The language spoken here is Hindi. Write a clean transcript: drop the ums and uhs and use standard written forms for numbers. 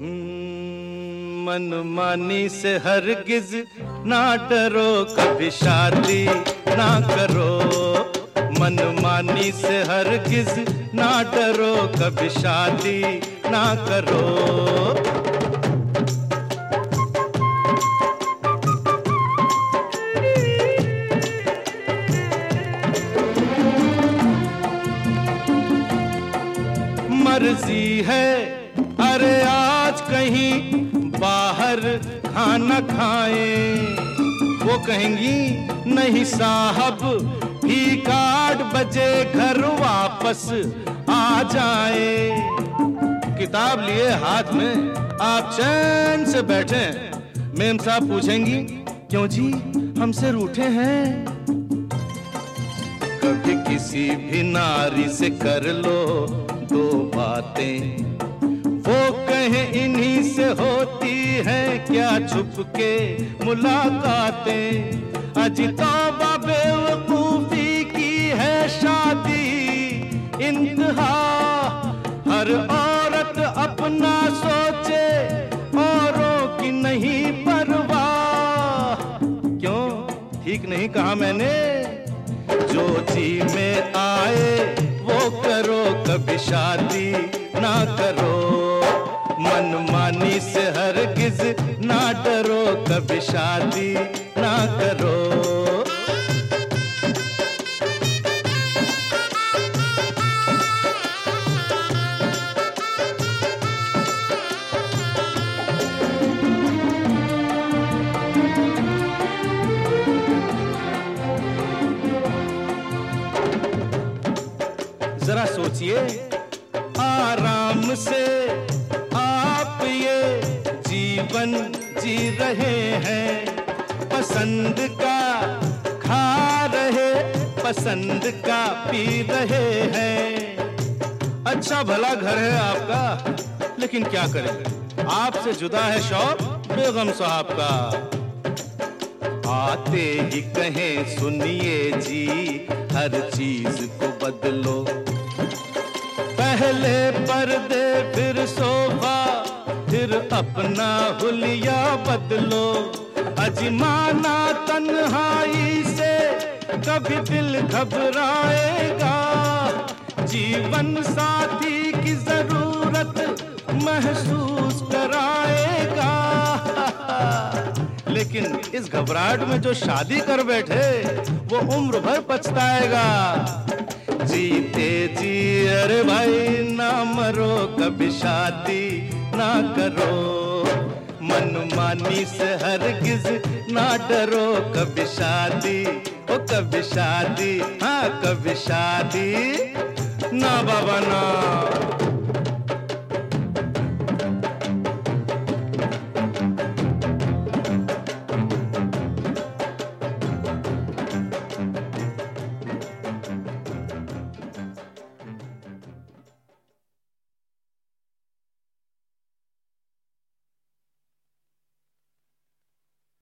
मनमानी से हरगिज ना डरो, कभी शादी ना करो। मनमानी से हरगिज ना डरो, कभी शादी ना करो। मर्जी है अरे आज कहीं बाहर खाना खाएं, वो कहेंगी नहीं साहब ठीक 8 बजे घर वापस आ जाए। किताब लिए हाथ में आप चैन से बैठे, मेम साहब पूछेंगी क्यों जी हमसे रूठे हैं। कभी किसी भी नारी से कर लो 2 बातें, वो कहे इन्हीं से होती है क्या छुप के मुलाकातें। अजी तौबा बेवकूफी की है शादी इंतहा, हर औरत अपना सोचे औरों की नहीं परवाह। क्यों ठीक नहीं कहा मैंने? जो जी में आए वो करो, कभी शादी ना करो। मनमानी से हरगिज ना डरो, कभी शादी ना करो। जरा सोचिए आराम से आप ये जीवन जी रहे हैं, पसंद का खा रहे, पसंद का पी रहे हैं। अच्छा भला घर है आपका, लेकिन क्या करें आपसे जुदा है शौक बेगम साहब का। आते ही कहें सुनिए जी हर चीज को बदलो, पहले पर्दे फिर सोफा फिर अपना हुलिया बदलो। अजमाना तन्हाई से कभी दिल घबराएगा, जीवन साथी की जरूरत महसूस कराएगा। लेकिन इस घबराहट में जो शादी कर बैठे वो उम्र भर पछताएगा। जीते जी अरे भाई ना मरो, कभी शादी ना करो। मनमानी से हरगिज ना डरो, कभी शादी ओ कभी शादी, हाँ कभी शादी ना बाबा ना।